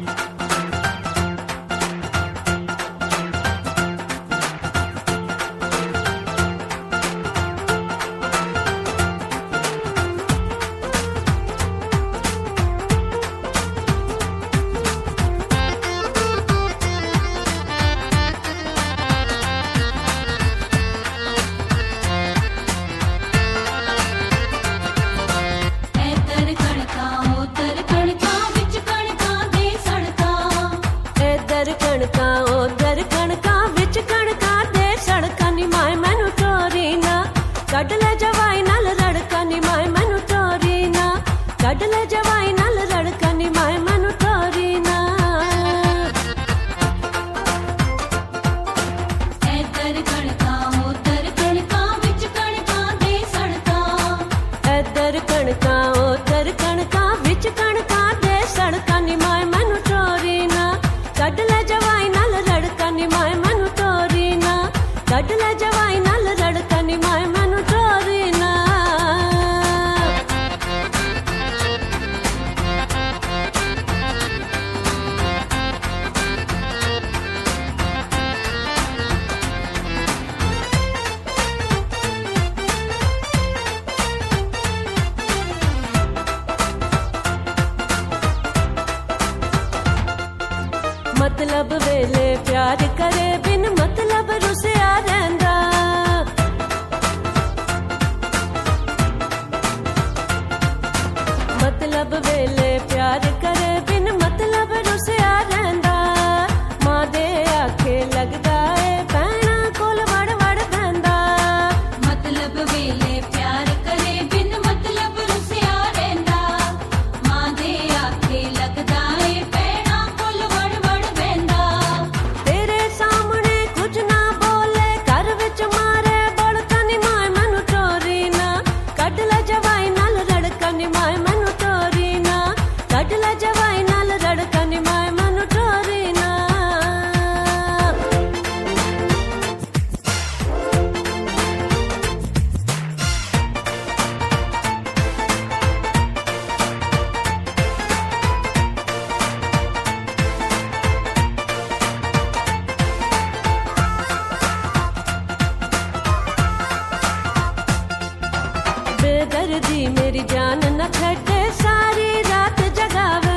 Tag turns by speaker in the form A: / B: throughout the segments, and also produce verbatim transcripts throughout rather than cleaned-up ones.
A: मतलब वेले प्यार करे बिन मतलब रुसिया रहंदा। मतलब वेले प्यार करे बिन मतलब रुसिया रहंदा। मां दे आखे लगदा है भैणा कोल वड़ वड़ बहंदा।
B: मतलब वेले प्यार करे बिन मतलब रुसिया रहंदा। मां दे आखे लगदा है भैणा कोल वड़ वड़ बहंदा।
A: तेरे सामने कुछ ना बोले घर विच मारे बड़कनी माए मनु टोरी ना। कड ला जवाई नाल रड़कनी माए मनु टोरी ना। कड ला जवाई नाल रड़कनी माए मनु टोरी ना। बेदर्दी मेरी जान न छटे सारी रात जगावे।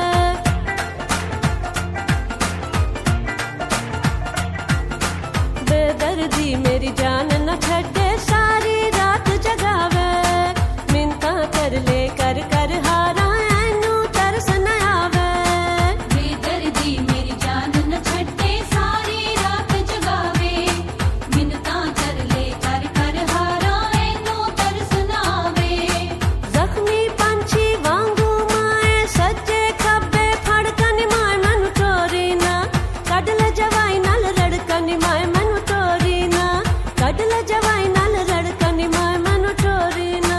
A: बेदर्दी मेरी जान न छटे सारी रात जगावे। मिन्ता कर ले कर कर हारा ऐनू तरस न आवे।
B: बेदर्दी मेरी जान न छड्डे सारी रात जगावे। मिन्नतां कर ले कर कर हारा ऐनू तरस ना आवे।
A: जख्मी पंछी वांगू माए सज्जे खब्बे फड़कनी माए मनु टोरी ना। कड ला जवाई नाल रड़कनी माए मनु टोरी ना। कड ला जवाई नाल रड़कनी माए मनु टोरी ना।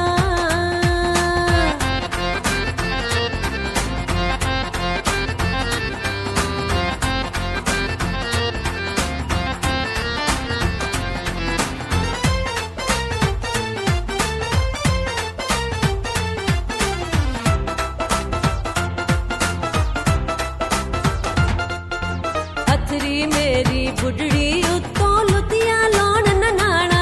A: अथरी मेरी बुढ़ड़ी उत्तों लुतिया लौन ननाना।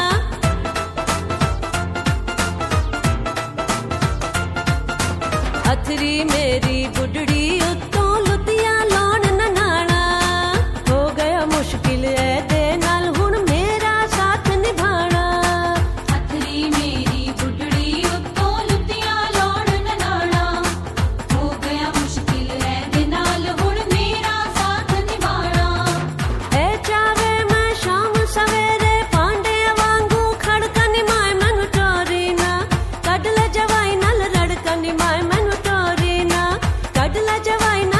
A: अथरी मेरी बुढ़ड़ी उत्तों लुतिया लौन ननाना। हो गया मुश्किल ऐ दे नाल हुण मेरा साथ निभाना।
B: अथरी मेरी बुढ़ड़ी उत्तों लुतिया लौण ननाणा। हो गया मुश्किल है दे नाल हुण मेरा साथ निभाना।
A: ऐ चावे मैं शाम सवेरे पांडे वांगू खड़कनी माए मनु टोरी ना। कड ला जवाई नाल रड़कनी माए मनु टोरी ना। कड ला जवाई